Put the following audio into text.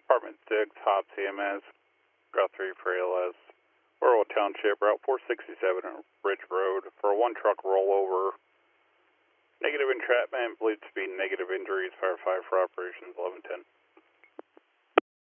Department 6, Hop CMS, Route 3 for ALS, Orwell Township, Route 467 on Ridge Road for a one-truck rollover. Negative entrapment, believed to be negative injuries, fire 5 for operations 1110.